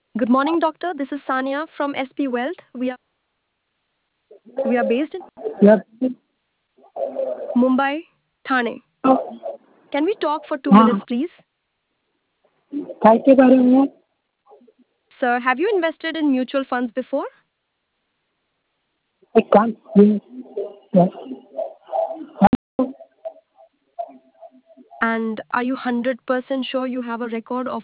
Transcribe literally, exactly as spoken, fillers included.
Good morning, doctor. This is Sania from S P Wealth. We are we are based in Yes. Mumbai, Thane. Can we talk for two हाँ, minutes, please? काय के बारे में? Sir, have you invested in mutual funds before? I can't hear. Yes. And are you one hundred percent sure you have a record of